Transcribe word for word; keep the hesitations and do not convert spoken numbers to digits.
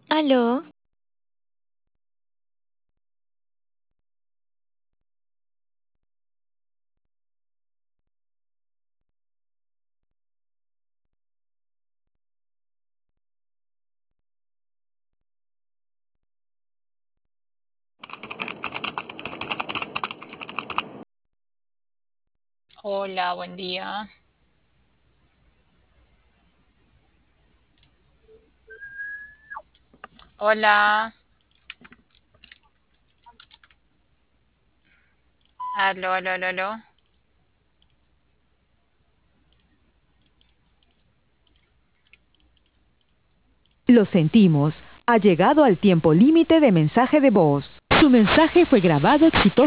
Aló, Hola, buen día. Hola, aló, aló, aló, aló. Lo sentimos. Ha llegado al tiempo límite de mensaje de voz. Su mensaje fue grabado exitosamente.